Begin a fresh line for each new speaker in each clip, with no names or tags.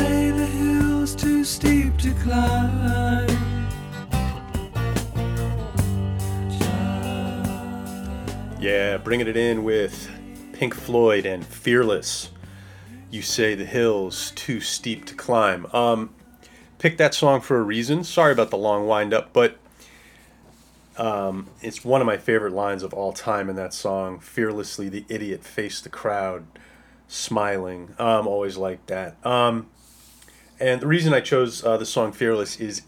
say the hill's too steep to climb.
Yeah, bringing it in with Pink Floyd and Fearless. You say the hill's too steep to climb. Picked that song for a reason. Sorry about the long wind up, but it's one of my favorite lines of all time in that song. Fearlessly, the idiot faced the crowd, smiling. Always like that. And the reason I chose the song Fearless is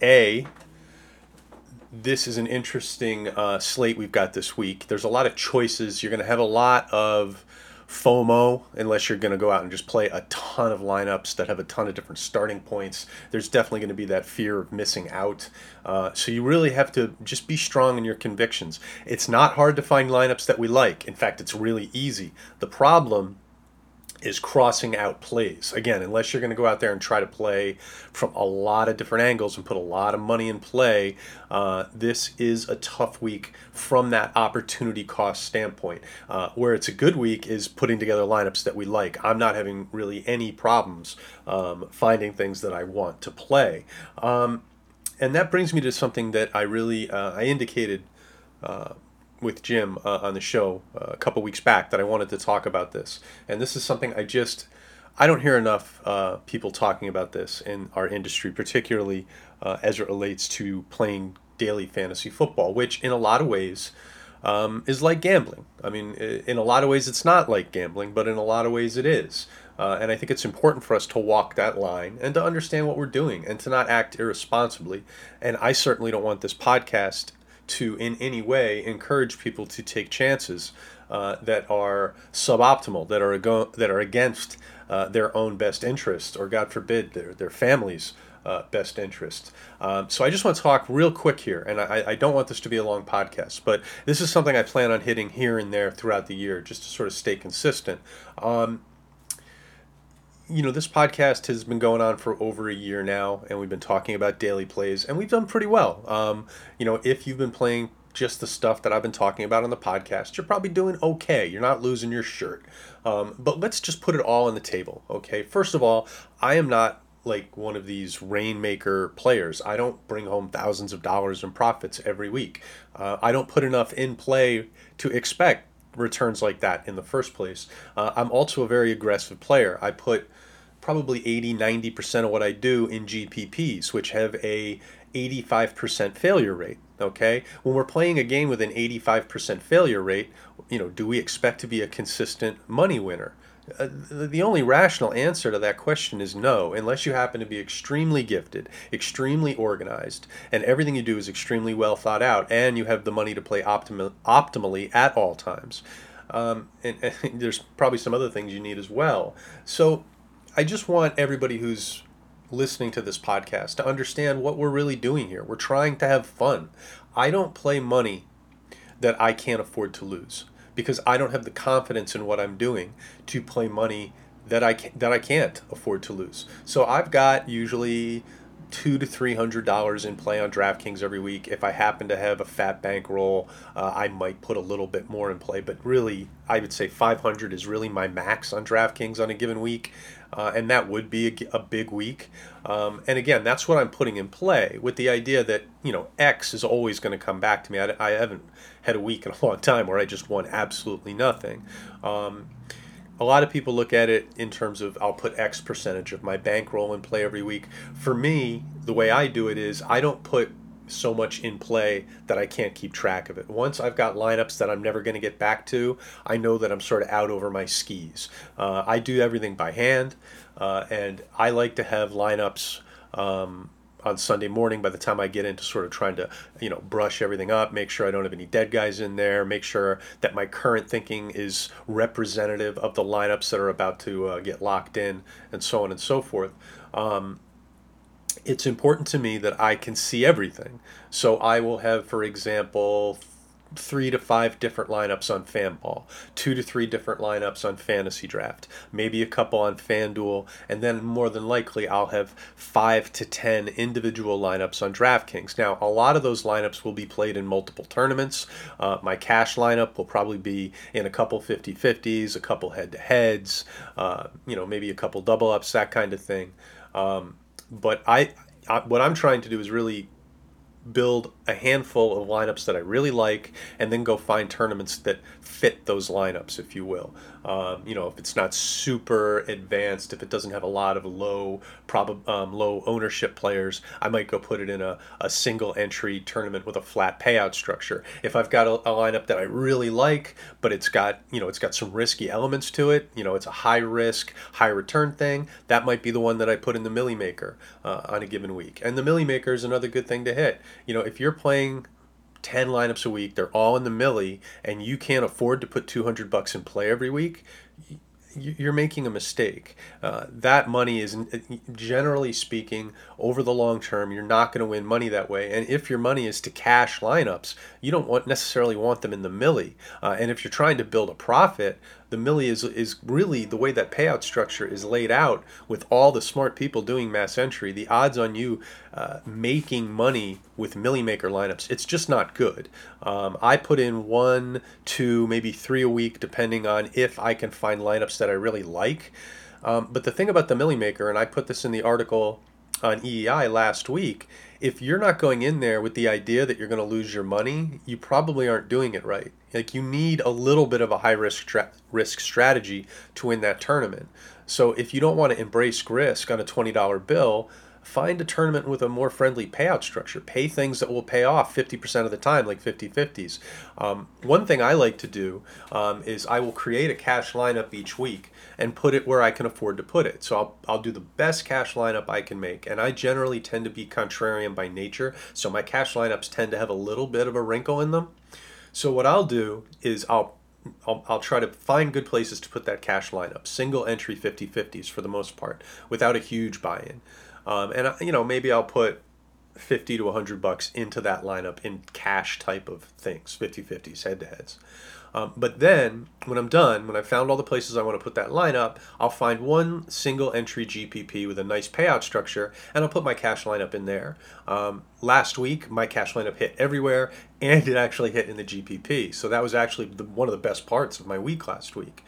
this is an interesting slate we've got this week. There's a lot of choices. You're going to have a lot of FOMO unless you're going to go out and just play a ton of lineups that have a ton of different starting points. There's definitely going to be that fear of missing out. So you really have to just be strong in your convictions. It's not hard to find lineups that we like. In fact, it's really easy. The problem is crossing out plays. Again, unless you're going to go out there and try to play from a lot of different angles and put a lot of money in play, this is a tough week from that opportunity cost standpoint. Where it's a good week is putting together lineups that we like. I'm not having really any problems finding things that I want to play. And that brings me to something that I indicated with Jim on the show a couple weeks back that I wanted to talk about this. And this is something I don't hear enough people talking about this in our industry, particularly as it relates to playing daily fantasy football, which in a lot of ways is like gambling. I mean, in a lot of ways it's not like gambling, but in a lot of ways it is. And I think it's important for us to walk that line and to understand what we're doing and to not act irresponsibly. And I certainly don't want this podcast to in any way encourage people to take chances that are suboptimal, that are against their own best interest, or God forbid their family's best interest. So I just want to talk real quick here, and I don't want this to be a long podcast, but this is something I plan on hitting here and there throughout the year just to sort of stay consistent. This podcast has been going on for over a year now, and we've been talking about daily plays, and we've done pretty well. If you've been playing just the stuff that I've been talking about on the podcast, you're probably doing okay. You're not losing your shirt. But let's just put it all on the table, okay? First of all, I am not like one of these rainmaker players. I don't bring home thousands of dollars in profits every week. I don't put enough in play to expect returns like that in the first place. I'm also a very aggressive player. I put probably 80-90% of what I do in GPPs, which have a 85% failure rate. Okay, when we're playing a game with an 85% failure rate, do we expect to be a consistent money winner? The only rational answer to that question is no, unless you happen to be extremely gifted, extremely organized, and everything you do is extremely well thought out, and you have the money to play optimally at all times. And there's probably some other things you need as well. So I just want everybody who's listening to this podcast to understand what we're really doing here. We're trying to have fun. I don't play money that I can't afford to lose, because I don't have the confidence in what I'm doing to play money that I can't afford to lose. So I've got usually $200 to $300 in play on DraftKings every week. If I happen to have a fat bankroll, I might put a little bit more in play. But really, I would say 500 is really my max on DraftKings on a given week. And that would be a big week. And again, that's what I'm putting in play with the idea that, X is always going to come back to me. I haven't had a week in a long time where I just won absolutely nothing. A lot of people look at it in terms of I'll put X percentage of my bankroll in play every week. For me, the way I do it is I don't put so much in play that I can't keep track of it. Once I've got lineups that I'm never going to get back to, I know that I'm sort of out over my skis. I do everything by hand, and I like to have lineups on Sunday morning by the time I get into sort of trying to, brush everything up, make sure I don't have any dead guys in there, make sure that my current thinking is representative of the lineups that are about to get locked in, and so on and so forth. It's important to me that I can see everything. So I will have, for example, 3 to 5 different lineups on FanBall, 2 to 3 different lineups on Fantasy Draft, maybe a couple on FanDuel, and then more than likely I'll have 5 to 10 individual lineups on DraftKings. Now, a lot of those lineups will be played in multiple tournaments. My cash lineup will probably be in a couple 50-50s, a couple head-to-heads, maybe a couple double-ups, that kind of thing. But what I'm trying to do is really build a handful of lineups that I really like, and then go find tournaments that fit those lineups, if you will. If it's not super advanced, if it doesn't have a lot of low ownership players, I might go put it in a single entry tournament with a flat payout structure. If I've got a lineup that I really like, but it's got some risky elements to it, it's a high risk, high return thing, that might be the one that I put in the Millie Maker on a given week. And the Millie Maker is another good thing to hit. If you're playing 10 lineups a week, they're all in the millie, and you can't afford to put $200 in play every week, you're making a mistake. That money is, generally speaking, over the long term, you're not going to win money that way. And if your money is to cash lineups, you don't necessarily want them in the millie. And if you're trying to build a profit, the millie is really the way that payout structure is laid out. With all the smart people doing mass entry, the odds on you making money with millie maker lineups, it's just not good. I put in 1, 2, maybe 3 a week, depending on if I can find lineups that I really like. But the thing about the millie maker, and I put this in the article on EEI last week, if you're not going in there with the idea that you're going to lose your money, you probably aren't doing it right. Like, you need a little bit of a high risk strategy to win that tournament. So if you don't want to embrace risk on a $20 bill, find a tournament with a more friendly payout structure. Pay things that will pay off 50% of the time, like 50-50s. One thing I like to do is I will create a cash lineup each week and put it where I can afford to put it. So I'll do the best cash lineup I can make. And I generally tend to be contrarian by nature, so my cash lineups tend to have a little bit of a wrinkle in them. So what I'll do is I'll try to find good places to put that cash lineup, single entry 50-50s for the most part, without a huge buy-in. Maybe I'll put 50 to $100 into that lineup in cash type of things, 50-50s, head-to-heads. But then, when I'm done, when I've found all the places I want to put that lineup, I'll find one single entry GPP with a nice payout structure, and I'll put my cash lineup in there. Last week, my cash lineup hit everywhere, and it actually hit in the GPP. So that was actually one of the best parts of my week last week.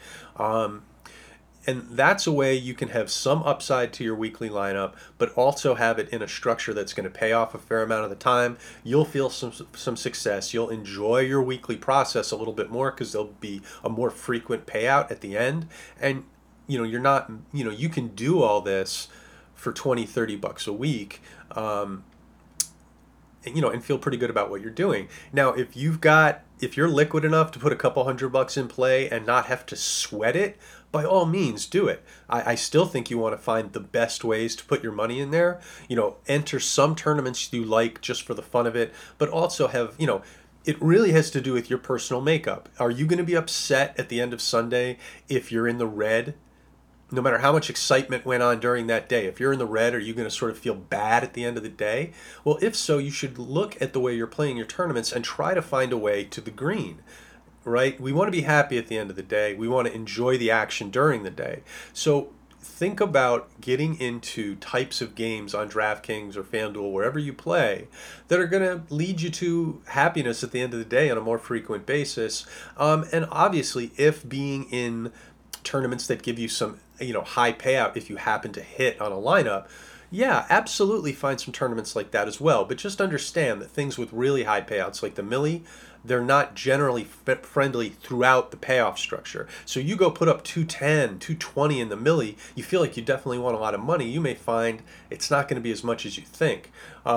And that's a way you can have some upside to your weekly lineup, but also have it in a structure that's going to pay off a fair amount of the time. You'll feel some success. You'll enjoy your weekly process a little bit more because there'll be a more frequent payout at the end. And, you're not, you can do all this for $20-$30 a week. And feel pretty good about what you're doing. Now, if you're liquid enough to put a couple $100 in play and not have to sweat it, by all means, do it. I still think you want to find the best ways to put your money in there. Enter some tournaments you like just for the fun of it, but also have, it really has to do with your personal makeup. Are you going to be upset at the end of Sunday if you're in the red? No matter how much excitement went on during that day, if you're in the red, are you going to sort of feel bad at the end of the day? Well, if so, you should look at the way you're playing your tournaments and try to find a way to the green, right? We want to be happy at the end of the day. We want to enjoy the action during the day. So think about getting into types of games on DraftKings or FanDuel, wherever you play, that are going to lead you to happiness at the end of the day on a more frequent basis. And obviously, if being in tournaments that give you some high payout if you happen to hit on a lineup, yeah, absolutely find some tournaments like that as well. But just understand that things with really high payouts like the millie, they're not generally friendly throughout the payoff structure. So you go put up 210, 220 in the millie, you feel like you definitely want a lot of money. You may find it's not going to be as much as you think.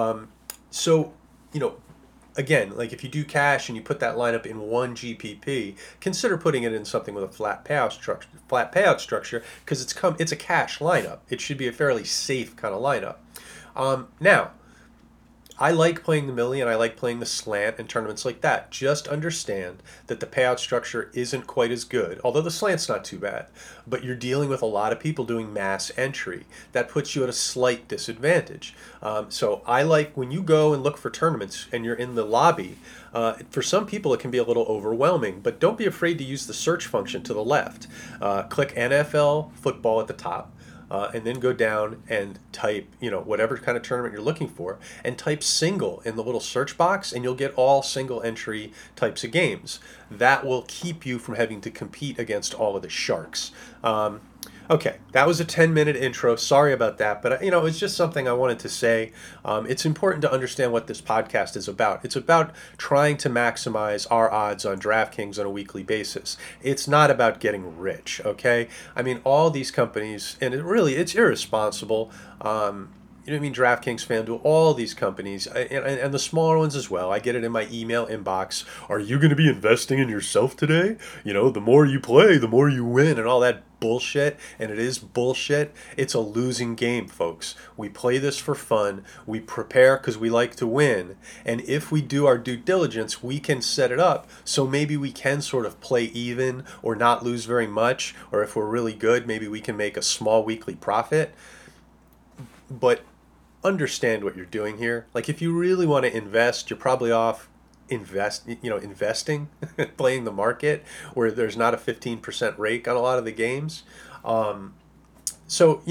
Again, like if you do cash and you put that lineup in one GPP, consider putting it in something with a flat payout structure, because it's a cash lineup. It should be a fairly safe kind of lineup. Now, I like playing the millie and I like playing the slant and tournaments like that. Just understand that the payout structure isn't quite as good, although the slant's not too bad. But you're dealing with a lot of people doing mass entry. That puts you at a slight disadvantage. So I like when you go and look for tournaments and you're in the lobby, for some people it can be a little overwhelming, but don't be afraid to use the search function to the left. Click NFL football at the top. And then go down and type, whatever kind of tournament you're looking for, and type single in the little search box, and you'll get all single entry types of games. That will keep you from having to compete against all of the sharks. Okay, that was a 10-minute intro. Sorry about that, but it's just something I wanted to say. It's important to understand what this podcast is about. It's about trying to maximize our odds on DraftKings on a weekly basis. It's not about getting rich, okay? I mean, all these companies, and it's irresponsible. You know what I mean? DraftKings, FanDuel, all these companies, and the smaller ones as well. I get it in my email inbox. Are you going to be investing in yourself today? The more you play, the more you win, and all that bullshit. And it is bullshit. It's a losing game, folks. We play this for fun. We prepare because we like to win. And if we do our due diligence, we can set it up so maybe we can sort of play even or not lose very much. Or if we're really good, maybe we can make a small weekly profit. But understand what you're doing here. Like, if you really want to invest, you're probably off investing, playing the market where there's not a 15% rake on a lot of the games. So,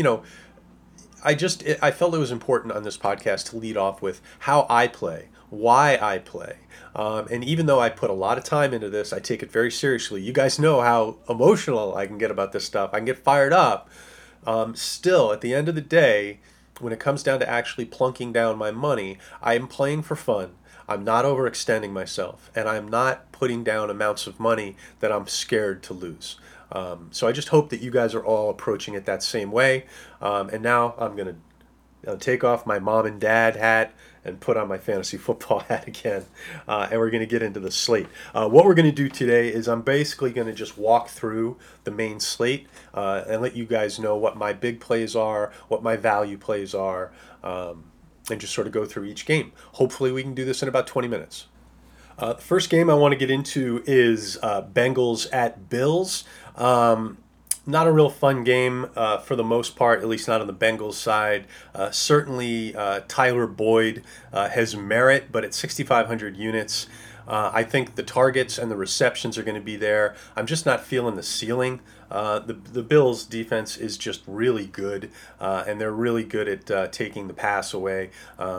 I felt it was important on this podcast to lead off with how I play, why I play. And even though I put a lot of time into this, I take it very seriously. You guys know how emotional I can get about this stuff. I can get fired up. Still, at the end of the day, when it comes down to actually plunking down my money, I am playing for fun. I'm not overextending myself, and I'm not putting down amounts of money that I'm scared to lose. So I just hope that you guys are all approaching it that same way. And now I'm going to take off my mom and dad hat and put on my fantasy football hat again, and we're going to get into the slate. What we're going to do today is I'm basically going to just walk through the main slate and let you guys know what my big plays are, what my value plays are, and just sort of go through each game. Hopefully we can do this in about 20 minutes. The first game I want to get into is Bengals at Bills. Not a real fun game for the most part, at least not on the Bengals side. Certainly, Tyler Boyd has merit, but at 6,500 units, I think the targets and the receptions are going to be there. I'm just not feeling the ceiling. The Bills' defense is just really good, and they're really good at taking the pass away.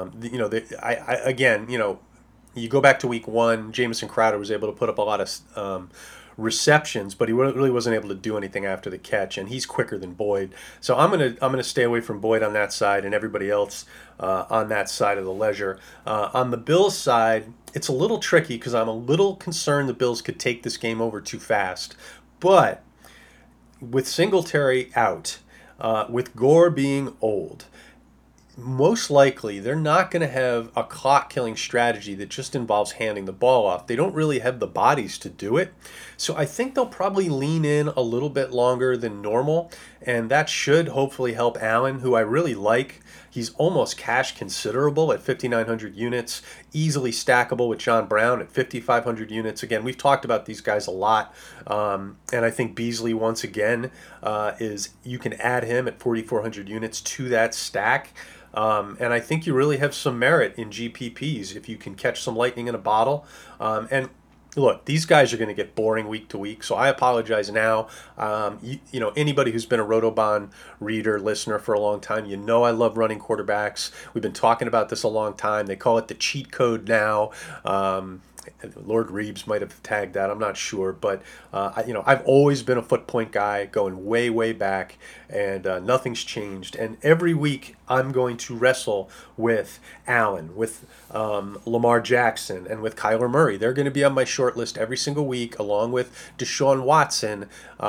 You go back to week one, Jamison Crowder was able to put up a lot of receptions, but he really wasn't able to do anything after the catch, and he's quicker than Boyd. So I'm gonna stay away from Boyd on that side and everybody else on that side of the ledger. On the Bills side, it's a little tricky because I'm a little concerned the Bills could take this game over too fast. But with Singletary out, with Gore being old, most likely they're not going to have a clock-killing strategy that just involves handing the ball off. They don't really have the bodies to do it. So I think they'll probably lean in a little bit longer than normal, and that should hopefully help Allen, who I really like. He's almost cash considerable at 5,900 units, easily stackable with John Brown at 5,500 units. Again, we've talked about these guys a lot, and I think Beasley, once again, you can add him at 4,400 units to that stack. And I think you really have some merit in GPPs if you can catch some lightning in a bottle. And look, these guys are going to get boring week to week, so I apologize now. Anybody who's been a Rotobahn reader, listener for a long time, I love running quarterbacks. We've been talking about this a long time. They call it the cheat code now. Lord Reeves might have tagged that. I'm not sure, but I've always been a foot point guy, going way, way back, and nothing's changed. And every week I'm going to wrestle with Allen, with Lamar Jackson, and with Kyler Murray. They're going to be on my short list every single week, along with Deshaun Watson.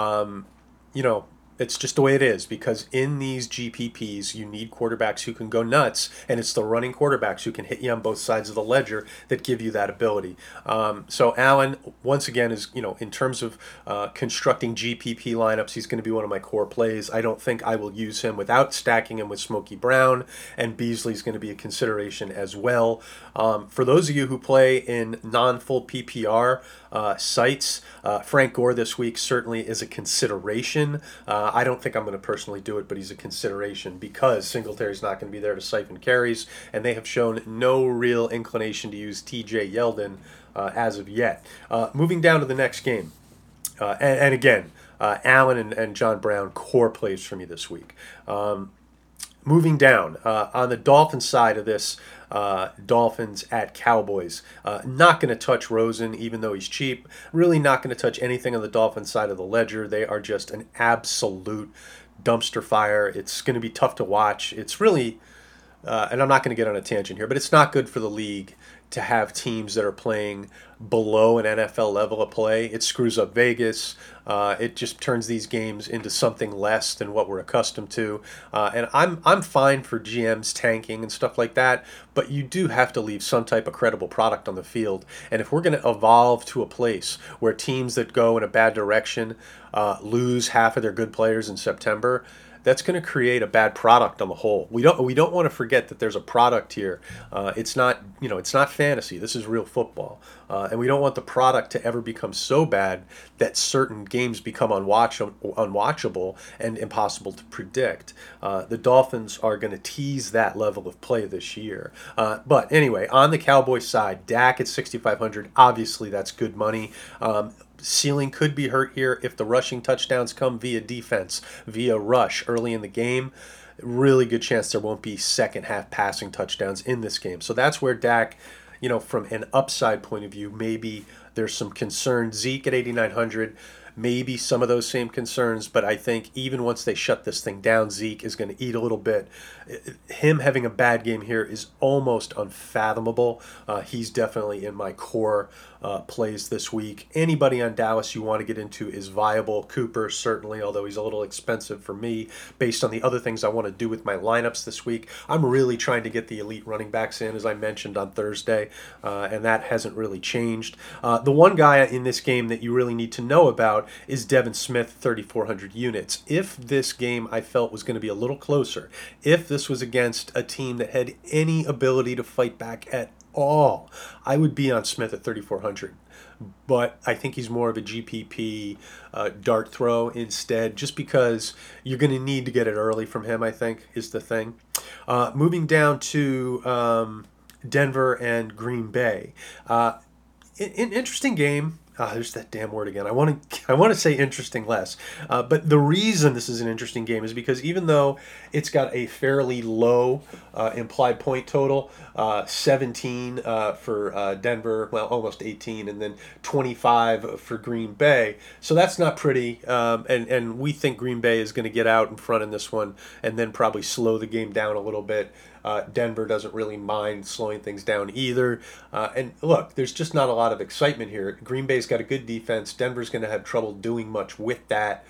It's just the way it is, because in these GPPs, you need quarterbacks who can go nuts, and it's the running quarterbacks who can hit you on both sides of the ledger that give you that ability. So Allen, once again, is, in terms of constructing GPP lineups, he's going to be one of my core plays. I don't think I will use him without stacking him with Smokey Brown, and Beasley's going to be a consideration as well. For those of you who play in non-full PPR sites, Frank Gore this week certainly is a consideration. I don't think I'm going to personally do it, but he's a consideration because Singletary's not going to be there to siphon carries, and they have shown no real inclination to use TJ Yeldon as of yet. Moving down to the next game, and again, Allen and John Brown, core plays for me this week. Moving down, on the Dolphins side of this, Dolphins at Cowboys. Not going to touch Rosen, even though he's cheap. Really not going to touch anything on the Dolphins side of the ledger. They are just an absolute dumpster fire. It's going to be tough to watch. It's really, and I'm not going to get on a tangent here, but it's not good for the league to have teams that are playing below an NFL level of play. It screws up Vegas. It just turns these games into something less than what we're accustomed to. And I'm fine for GMs tanking and stuff like that, but you do have to leave some type of credible product on the field. And if we're going to evolve to a place where teams that go in a bad direction lose half of their good players in September, that's going to create a bad product on the whole. We don't want to forget that there's a product here. It's not it's not fantasy. This is real football, and we don't want the product to ever become so bad that certain games become unwatchable and impossible to predict. The Dolphins are going to tease that level of play this year. But anyway, on the Cowboys side, Dak at 6,500. Obviously, that's good money. Ceiling could be hurt here if the rushing touchdowns come via defense, via rush early in the game. Really good chance there won't be second half passing touchdowns in this game. So that's where Dak, from an upside point of view, maybe there's some concern. Zeke at 8,900, maybe some of those same concerns, but I think even once they shut this thing down, Zeke is going to eat a little bit. Him having a bad game here is almost unfathomable. He's definitely in my core plays this week. Anybody on Dallas you want to get into is viable. Cooper, certainly, although he's a little expensive for me based on the other things I want to do with my lineups this week. I'm really trying to get the elite running backs in, as I mentioned on Thursday, and that hasn't really changed. The one guy in this game that you really need to know about is Devin Smith, 3,400 units. If this game I felt was going to be a little closer, if this was against a team that had any ability to fight back at all, I would be on Smith at 3,400. But I think he's more of a GPP dart throw instead, just because you're going to need to get it early from him, I think, is the thing. Moving down to Denver and Green Bay. An interesting game. There's that damn word again. I want to say interesting less. But the reason this is an interesting game is because even though it's got a fairly low implied point total, 17 for Denver, well, almost 18, and then 25 for Green Bay. So that's not pretty. And we think Green Bay is going to get out in front in this one and then probably slow the game down a little bit. Denver doesn't really mind slowing things down either. And look, there's just not a lot of excitement here. Green Bay's got a good defense. Denver's going to have trouble doing much with that.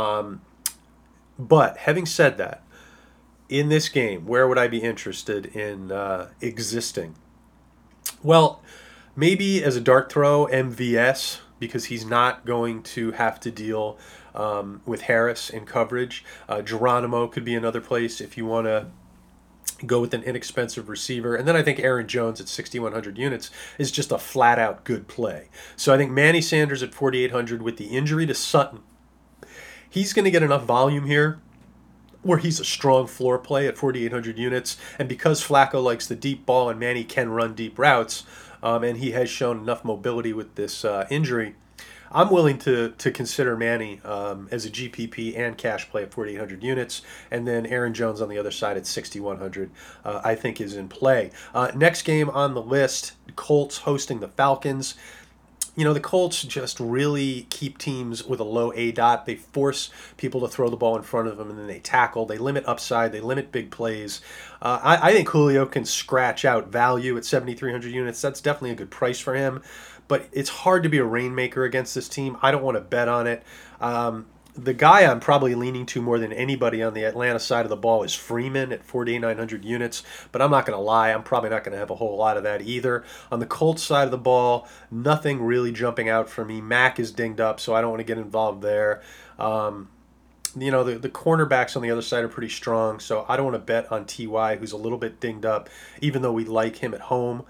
But having said that, in this game, where would I be interested in existing? Well, maybe as a dart throw, MVS, because he's not going to have to deal with Harris in coverage. Geronimo could be another place if you want to go with an inexpensive receiver. And then I think Aaron Jones at 6,100 units is just a flat-out good play. So I think Manny Sanders at 4,800 with the injury to Sutton, he's going to get enough volume here where he's a strong floor play at 4,800 units. And because Flacco likes the deep ball and Manny can run deep routes, and he has shown enough mobility with this injury, I'm willing to consider Manny as a GPP and cash play at 4,800 units, and then Aaron Jones on the other side at 6,100 I think is in play. Next game on the list, Colts hosting the Falcons. The Colts just really keep teams with a low ADOT. They force people to throw the ball in front of them, and then they tackle. They limit upside. They limit big plays. I think Julio can scratch out value at 7,300 units. That's definitely a good price for him. But it's hard to be a rainmaker against this team. I don't want to bet on it. The guy I'm probably leaning to more than anybody on the Atlanta side of the ball is Freeman at 4,900 units. But I'm not going to lie, I'm probably not going to have a whole lot of that either. On the Colts side of the ball, nothing really jumping out for me. Mack is dinged up, so I don't want to get involved there. The cornerbacks on the other side are pretty strong, so I don't want to bet on T.Y., who's a little bit dinged up, even though we like him at home.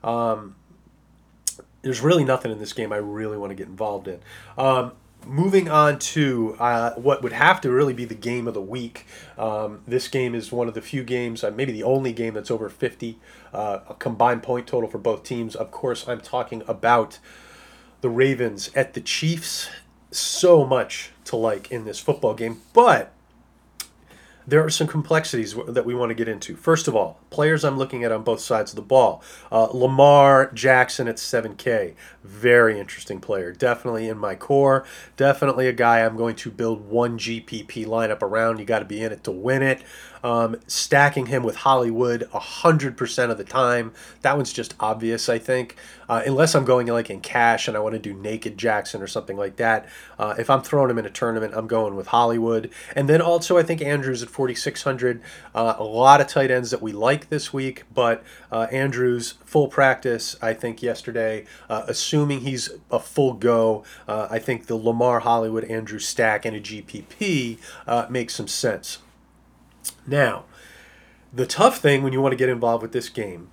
There's really nothing in this game I really want to get involved in. Moving on to what would have to really be the game of the week. This game is one of the few games, maybe the only game that's over 50, a combined point total for both teams. Of course, I'm talking about the Ravens at the Chiefs. So much to like in this football game, but There are some complexities that we want to get into. First of all, players I'm looking at on both sides of the ball. Lamar Jackson at 7K. Very interesting player. Definitely in my core. Definitely a guy I'm going to build one GPP lineup around. You got to be in it to win it. Stacking him with Hollywood 100% of the time. That one's just obvious, I think. Unless I'm going like in cash and I want to do naked Jackson or something like that. If I'm throwing him in a tournament, I'm going with Hollywood. And then also I think Andrews at 4,600. A lot of tight ends that we like this week, but Andrews full practice, I think yesterday, assuming he's a full go, I think the Lamar Hollywood Andrews stack in a GPP makes some sense. Now, the tough thing when you want to get involved with this game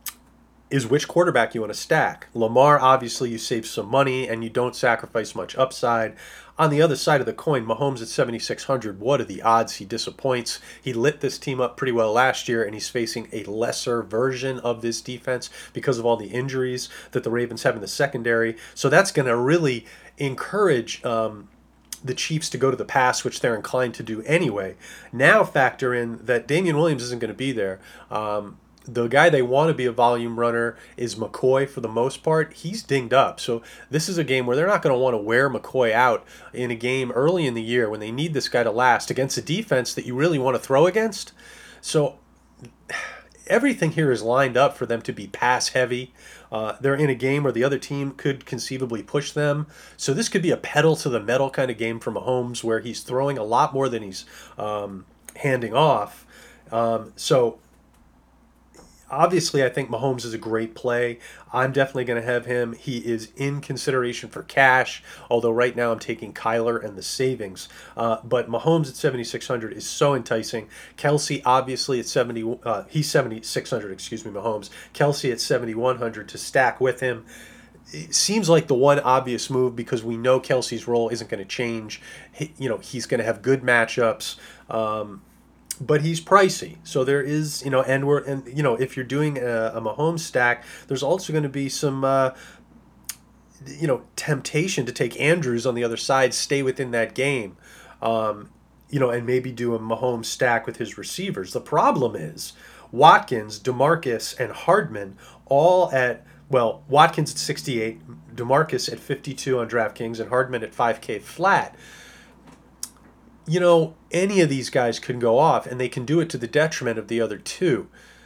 is which quarterback you want to stack. Lamar, obviously, you save some money and you don't sacrifice much upside. On the other side of the coin, Mahomes at 7,600, what are the odds he disappoints? He lit this team up pretty well last year, and he's facing a lesser version of this defense because of all the injuries that the Ravens have in the secondary. So that's going to really encourage the Chiefs to go to the pass, which they're inclined to do anyway. Now factor in that Damian Williams isn't going to be there. The guy they want to be a volume runner is McCoy for the most part. He's dinged up. So this is a game where they're not going to want to wear McCoy out in a game early in the year when they need this guy to last against a defense that you really want to throw against. So everything here is lined up for them to be pass heavy. They're in a game where the other team could conceivably push them. So this could be a pedal to the metal kind of game for Mahomes where he's throwing a lot more than he's handing off. So obviously, I think Mahomes is a great play. I'm definitely going to have him. He is in consideration for cash, although right now I'm taking Kyler and the savings. But Mahomes at 7,600 is so enticing. Kelsey, obviously, at 7,600, Mahomes. Kelsey at 7,100 to stack with him. It seems like the one obvious move because we know Kelsey's role isn't going to change. He's going to have good matchups. But he's pricey, so there is, if you're doing a Mahomes stack, there's also going to be some, temptation to take Andrews on the other side, stay within that game, and maybe do a Mahomes stack with his receivers. The problem is Watkins, DeMarcus, and Hardman all Watkins at 68, DeMarcus at 52 on DraftKings, and Hardman at 5K flat. Any of these guys can go off, and they can do it to the detriment of the other two.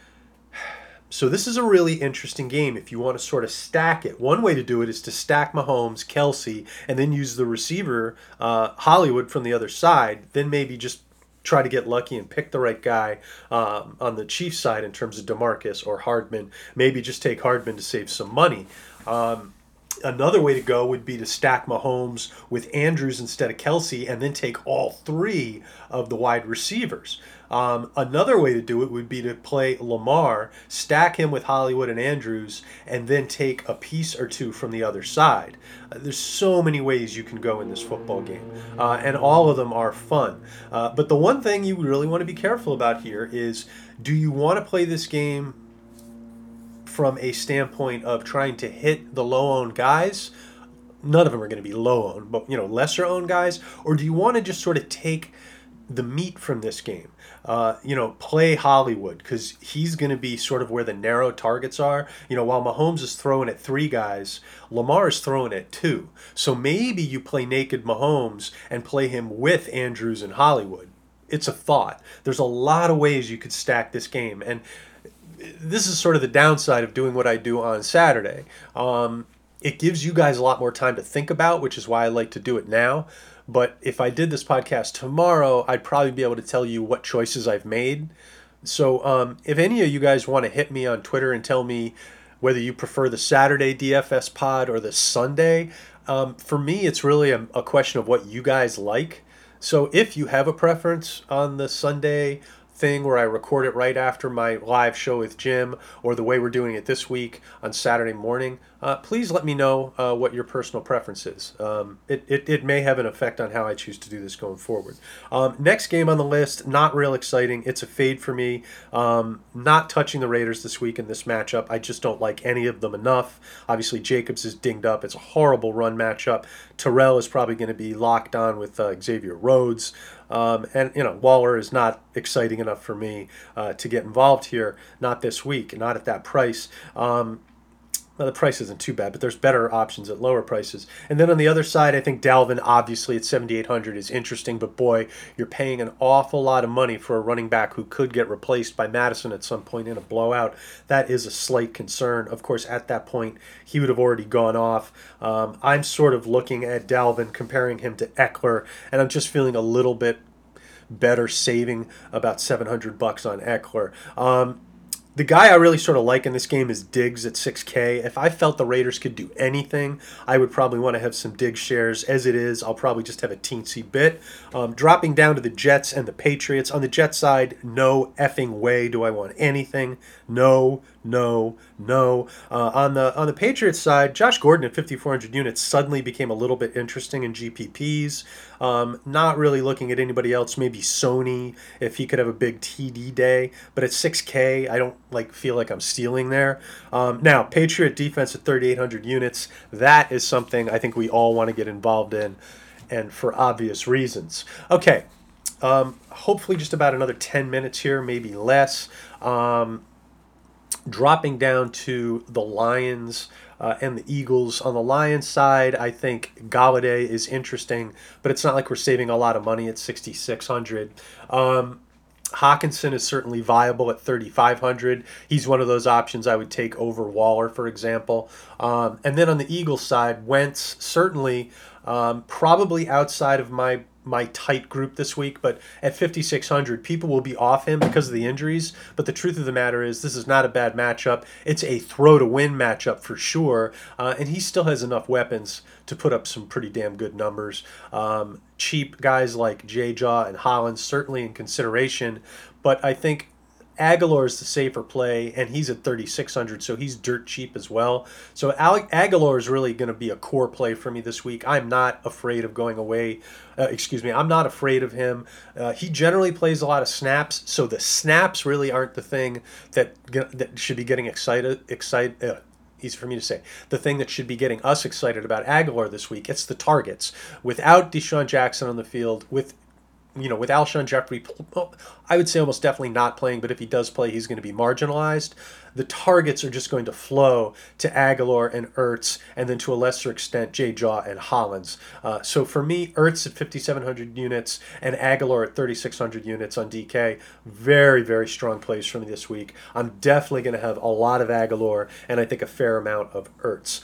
So this is a really interesting game if you want to sort of stack it. One way to do it is to stack Mahomes, Kelsey, and then use the receiver, Hollywood, from the other side. Then maybe just try to get lucky and pick the right guy on the Chiefs side in terms of DeMarcus or Hardman. Maybe just take Hardman to save some money. Another way to go would be to stack Mahomes with Andrews instead of Kelsey and then take all three of the wide receivers. Another way to do it would be to play Lamar, stack him with Hollywood and Andrews, and then take a piece or two from the other side. There's so many ways you can go in this football game, and all of them are fun. But the one thing you really want to be careful about here is, do you want to play this game from a standpoint of trying to hit the low-owned guys? None of them are going to be low-owned, but lesser-owned guys. Or do you want to just sort of take the meat from this game? Play Hollywood, because he's going to be sort of where the narrow targets are. While Mahomes is throwing at 3 guys, Lamar is throwing at 2. So maybe you play naked Mahomes and play him with Andrews and Hollywood. It's a thought. There's a lot of ways you could stack this game, and this is sort of the downside of doing what I do on Saturday. It gives you guys a lot more time to think about, which is why I like to do it now. But if I did this podcast tomorrow, I'd probably be able to tell you what choices I've made. So if any of you guys want to hit me on Twitter and tell me whether you prefer the Saturday DFS pod or the Sunday, for me, it's really a question of what you guys like. So if you have a preference on the Sunday thing where I record it right after my live show with Jim, or the way we're doing it this week on Saturday morning, please let me know what your personal preference is. It may have an effect on how I choose to do this going forward. Next game on the list, not real exciting. It's a fade for me. Not touching the Raiders this week in this matchup. I just don't like any of them enough. Obviously, Jacobs is dinged up. It's a horrible run matchup. Terrell is probably going to be locked on with Xavier Rhodes. And, Waller is not exciting enough for me to get involved here. Not this week, not at that price. Well, the price isn't too bad, but there's better options at lower prices. And then on the other side, I think Dalvin, obviously at 7,800, is interesting. But boy, you're paying an awful lot of money for a running back who could get replaced by Madison at some point in a blowout. That is a slight concern. Of course, at that point, he would have already gone off. I'm sort of looking at Dalvin, comparing him to Eckler, and I'm just feeling a little bit better saving about $700 on Eckler. The guy I really sort of like in this game is Diggs at 6K. If I felt the Raiders could do anything, I would probably want to have some Diggs shares. As it is, I'll probably just have a teensy bit. Dropping down to the Jets and the Patriots. On the Jets side, no effing way do I want anything. No. On the Patriots side, Josh Gordon at 5,400 units suddenly became a little bit interesting in GPPs. Not really looking at anybody else. Maybe Sony if he could have a big TD day. But at 6K, I don't feel like I'm stealing there. Now, Patriot defense at 3,800 units. That is something I think we all want to get involved in, and for obvious reasons. Okay. Hopefully just about another 10 minutes here, maybe less. Dropping down to the Lions and the Eagles. On the Lions side, I think Galladay is interesting, but it's not like we're saving a lot of money at 6,600. Hawkinson is certainly viable at 3,500. He's one of those options I would take over Waller, for example. And then on the Eagles side, Wentz certainly probably outside of my tight group this week, but at 5,600, people will be off him because of the injuries. But the truth of the matter is, this is not a bad matchup. It's a throw-to-win matchup for sure, and he still has enough weapons to put up some pretty damn good numbers. Cheap guys like J-Jaw and Hollins certainly in consideration, but I think Aguilar is the safer play, and he's at 3,600, so he's dirt cheap as well. So Aguilar is really going to be a core play for me this week. I'm not afraid of going away. I'm not afraid of him. He generally plays a lot of snaps, so the snaps really aren't the thing that should be getting easy for me to say. The thing that should be getting us excited about Aguilar this week, it's the targets. Without Deshaun Jackson on the field, with Alshon Jeffrey, I would say almost definitely not playing, but if he does play, he's going to be marginalized. The targets are just going to flow to Aguilar and Ertz, and then to a lesser extent, J-Jaw and Hollins. So for me, Ertz at 5,700 units and Aguilar at 3,600 units on DK, very, very strong plays for me this week. I'm definitely going to have a lot of Aguilar, and I think a fair amount of Ertz.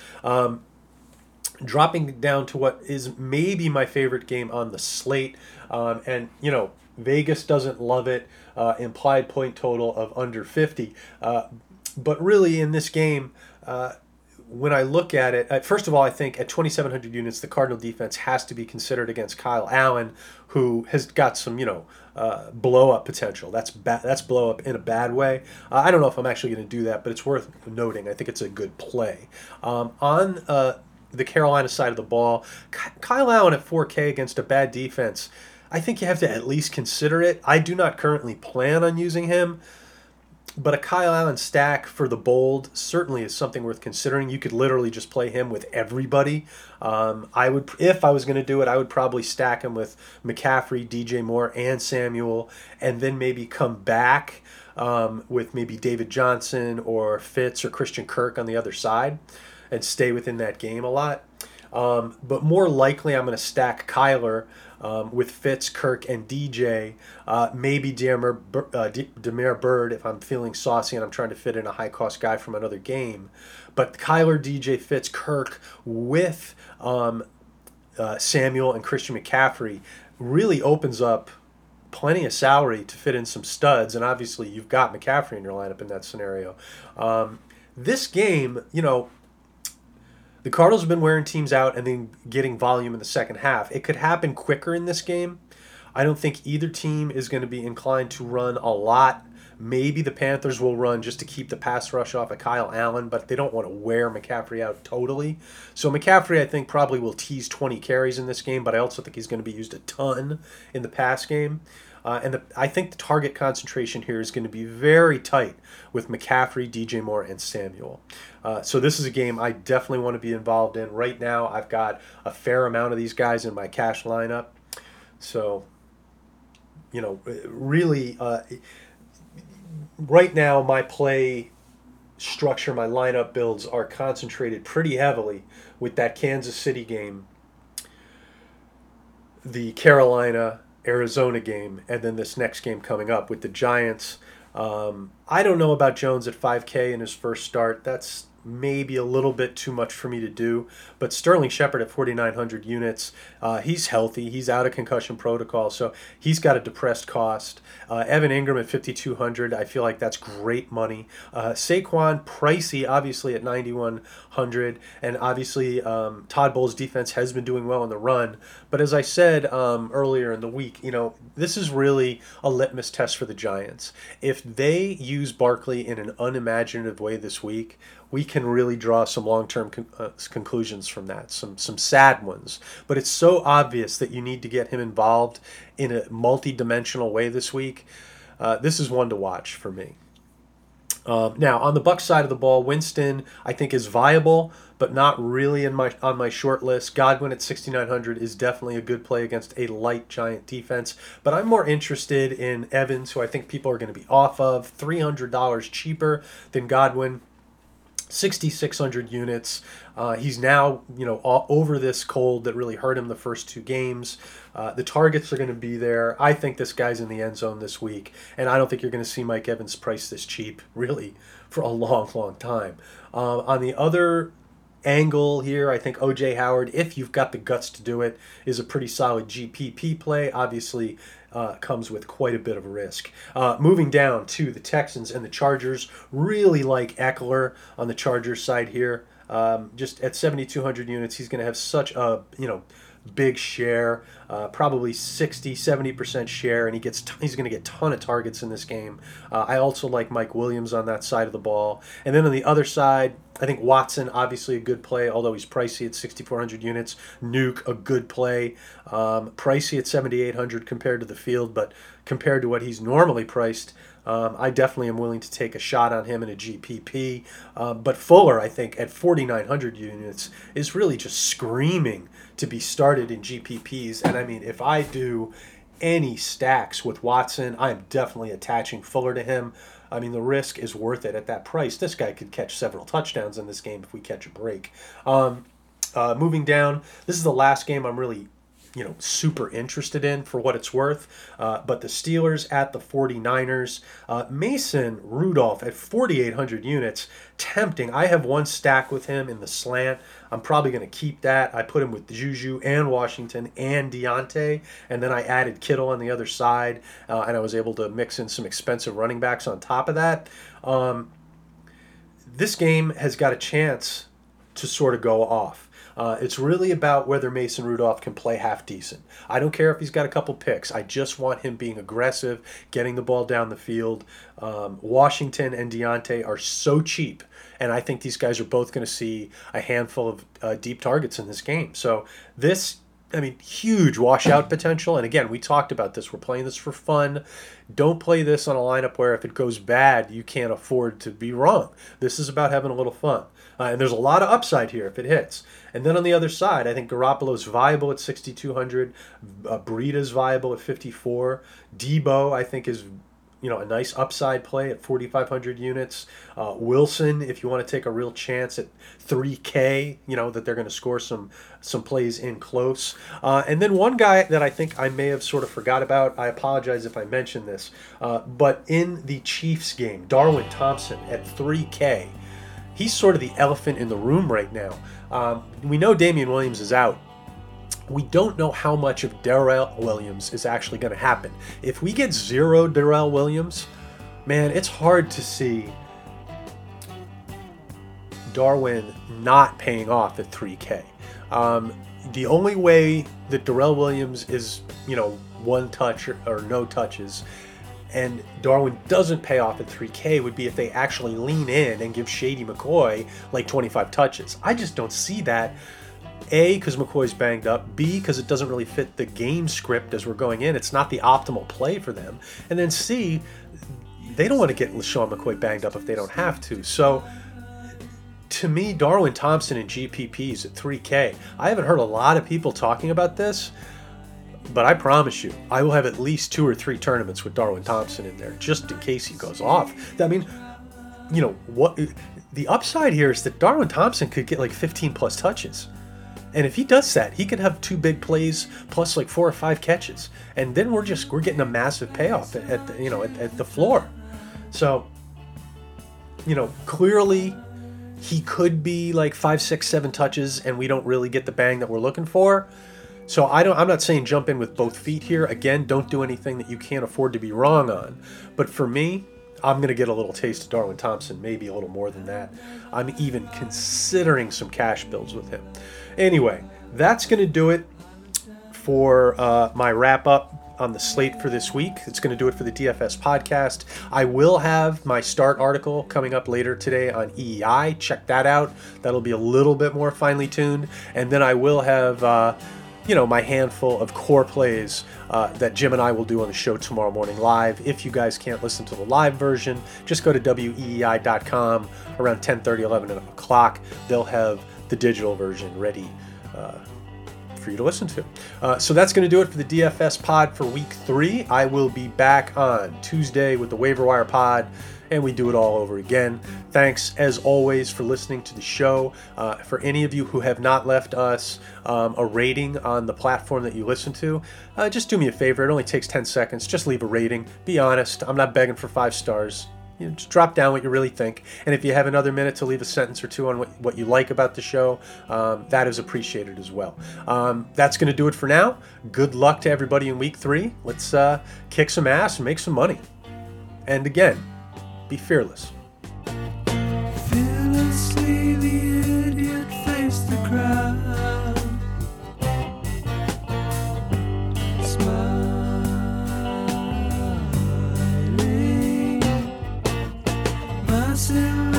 Dropping down to what is maybe my favorite game on the slate, and Vegas doesn't love it, implied point total of under 50, but really in this game, when I look at it, first of all, I think at 2,700 units, the Cardinal defense has to be considered against Kyle Allen, who has got some, blow-up potential. That's blow-up in a bad way. I don't know if I'm actually going to do that, but it's worth noting. I think it's a good play. On the Carolina side of the ball, Kyle Allen at 4K against a bad defense, I think you have to at least consider it. I do not currently plan on using him, but a Kyle Allen stack for the bold certainly is something worth considering. You could literally just play him with everybody. If I was going to do it, I would probably stack him with McCaffrey, DJ Moore, and Samuel, and then maybe come back with maybe David Johnson or Fitz or Christian Kirk on the other side and stay within that game a lot. But more likely, I'm going to stack Kyler with Fitz, Kirk, and DJ. Maybe Damiere Byrd if I'm feeling saucy and I'm trying to fit in a high-cost guy from another game. But Kyler, DJ, Fitz, Kirk with Samuel and Christian McCaffrey really opens up plenty of salary to fit in some studs. And obviously, you've got McCaffrey in your lineup in that scenario. This game, the Cardinals have been wearing teams out and then getting volume in the second half. It could happen quicker in this game. I don't think either team is going to be inclined to run a lot. Maybe the Panthers will run just to keep the pass rush off of Kyle Allen, but they don't want to wear McCaffrey out totally. So McCaffrey, I think, probably will tease 20 carries in this game, but I also think he's going to be used a ton in the pass game. I think the target concentration here is going to be very tight with McCaffrey, DJ Moore, and Samuel. So this is a game I definitely want to be involved in. Right now, I've got a fair amount of these guys in my cash lineup. So really, right now my play structure, my lineup builds are concentrated pretty heavily with that Kansas City game, the Carolina Arizona game, and then this next game coming up with the Giants. I don't know about Jones at 5K in his first start. That's maybe a little bit too much for me to do. But Sterling Shepard at 4,900 units, he's healthy. He's out of concussion protocol, so he's got a depressed cost. Evan Ingram at 5,200, I feel like that's great money. Saquon, pricey, obviously at 9,100, and obviously Todd Bowles' defense has been doing well in the run. But as I said earlier in the week, this is really a litmus test for the Giants. If they use Barkley in an unimaginative way this week, we can really draw some long-term conclusions from that, some sad ones. But it's so obvious that you need to get him involved in a multi-dimensional way this week. This is one to watch for me. Now, on the Bucs side of the ball, Winston, I think, is viable, but not really on my short list. Godwin at 6,900 is definitely a good play against a light Giant defense, but I'm more interested in Evans, who I think people are going to be off of, $300 cheaper than Godwin. 6,600 units. He's now, over this cold that really hurt him the first two games. The targets are going to be there. I think this guy's in the end zone this week, and I don't think you're going to see Mike Evans priced this cheap, really, for a long, long time. On the other angle here, I think O.J. Howard, if you've got the guts to do it, is a pretty solid GPP play. Obviously, comes with quite a bit of risk. Moving down to the Texans and the Chargers, really like Eckler on the Chargers side here. Just at 7,200 units, he's going to have such a big share, probably 60-70% share, and he's going to get a ton of targets in this game. I also like Mike Williams on that side of the ball. And then on the other side, I think Watson, obviously a good play, although he's pricey at 6,400 units. Nuke, a good play. Pricey at 7,800 compared to the field, but compared to what he's normally priced, I definitely am willing to take a shot on him in a GPP. But Fuller, I think, at 4,900 units is really just screaming to be started in GPPs. And I mean, if I do any stacks with Watson, I'm definitely attaching Fuller to him. I mean, the risk is worth it at that price. This guy could catch several touchdowns in this game if we catch a break. Moving down, this is the last game I'm really super interested in for what it's worth. But the Steelers at the 49ers. Mason Rudolph at 4,800 units. Tempting. I have one stack with him in the slant. I'm probably going to keep that. I put him with Juju and Washington and Deontay. And then I added Kittle on the other side. And I was able to mix in some expensive running backs on top of that. This game has got a chance to sort of go off. It's really about whether Mason Rudolph can play half decent. I don't care if he's got a couple picks. I just want him being aggressive, getting the ball down the field. Washington and Deontay are so cheap, and I think these guys are both going to see a handful of deep targets in this game. So this, huge washout potential. And again, we talked about this. We're playing this for fun. Don't play this on a lineup where if it goes bad, you can't afford to be wrong. This is about having a little fun. And there's a lot of upside here if it hits. And then on the other side, I think Garoppolo's viable at 6,200. Breida's viable at 54. Debo, I think, is a nice upside play at 4,500 units. Wilson, if you want to take a real chance at 3K, that they're going to score some plays in close. And then one guy that I think I may have sort of forgot about, I apologize if I mentioned this, but in the Chiefs game, Darwin Thompson at 3K, he's sort of the elephant in the room right now. We know Damian Williams is out. We don't know how much of Darrell Williams is actually going to happen. If we get zero Darrell Williams, man, it's hard to see Darwin not paying off at 3K. The only way that Darrell Williams is, one touch or no touches, and Darwin doesn't pay off at 3K would be if they actually lean in and give Shady McCoy like 25 touches. I just don't see that. A, because McCoy's banged up. B, because it doesn't really fit the game script as we're going in. It's not the optimal play for them. And then C, they don't want to get LeSean McCoy banged up if they don't have to. So to me, Darwin Thompson and GPPs at 3K. I haven't heard a lot of people talking about this. But I promise you, I will have at least 2 or 3 tournaments with Darwin Thompson in there, just in case he goes off. I mean, you know, what the upside here is that Darwin Thompson could get like 15 plus touches. And if he does that, he could have 2 big plays plus like 4 or 5 catches. And then we're getting a massive payoff at the floor. So, you know, clearly he could be like 5, 6, 7 touches and we don't really get the bang that we're looking for. So I'm not saying jump in with both feet here. Again, don't do anything that you can't afford to be wrong on. But for me, I'm going to get a little taste of Darwin Thompson, maybe a little more than that. I'm even considering some cash builds with him. Anyway, that's going to do it for my wrap-up on the slate for this week. It's going to do it for the DFS podcast. I will have my start article coming up later today on EEI. Check that out. That'll be a little bit more finely tuned. And then I will have... my handful of core plays that Jim and I will do on the show tomorrow morning live. If you guys can't listen to the live version, just go to weei.com around 10:30, 11 o'clock. They'll have the digital version ready for you to listen to. So that's going to do it for the DFS pod for week 3. I will be back on Tuesday with the Waiver Wire pod, and we do it all over again. Thanks, as always, for listening to the show. For any of you who have not left us a rating on the platform that you listen to, just do me a favor. It only takes 10 seconds. Just leave a rating. Be honest. I'm not begging for 5 stars. Just drop down what you really think. And if you have another minute to leave a sentence or 2 on what you like about the show, that is appreciated as well. That's going to do it for now. Good luck to everybody in week 3. Let's kick some ass and make some money. And again, be fearless.
Fearlessly the idiot faced the crowd, smiling, massive